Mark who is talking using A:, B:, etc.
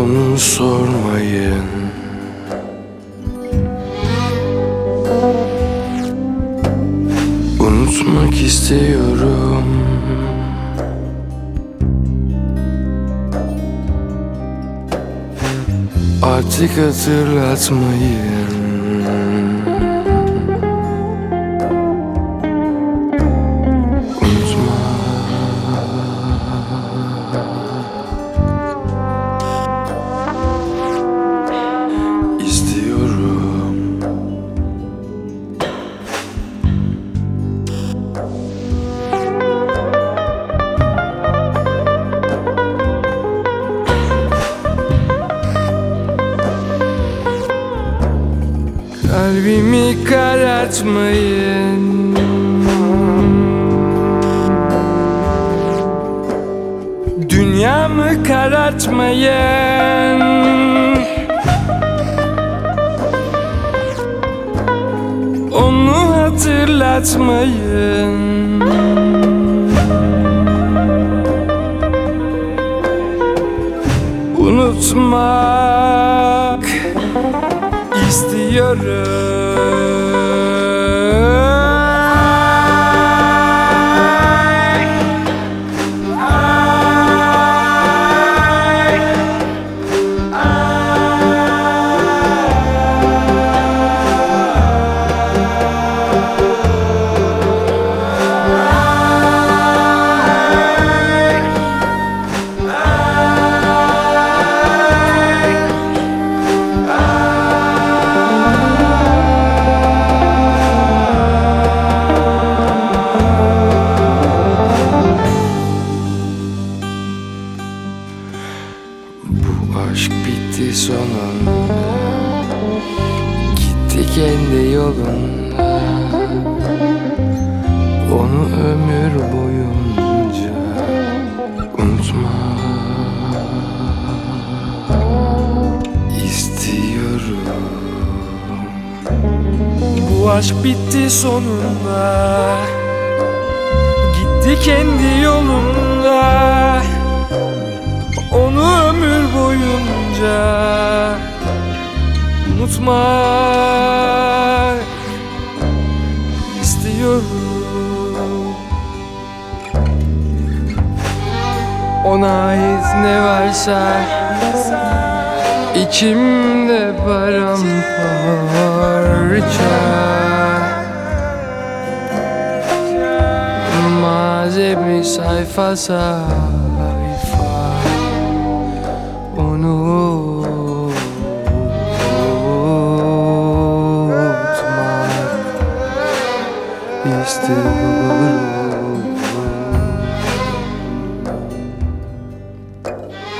A: onu sormayın. Unutmak istiyorum. Artık hatırlatmayın. Unutma. İstiyorum. Kalbimi karartmayın. Dünyamı karartmayın. Onu hatırlatmayın. Unutmak istiyorum. Bu aşk bitti sonunda. Gitti kendi yolunda. Onu ömür boyunca unutma istiyorum. Bu aşk bitti sonunda. Gitti kendi yolunda. Onu ömür boyunca unutmak istiyorum. Ona ait ne varsa içimde paramparça. Malzeme sayfa sayfa onu unutmak istiyorum.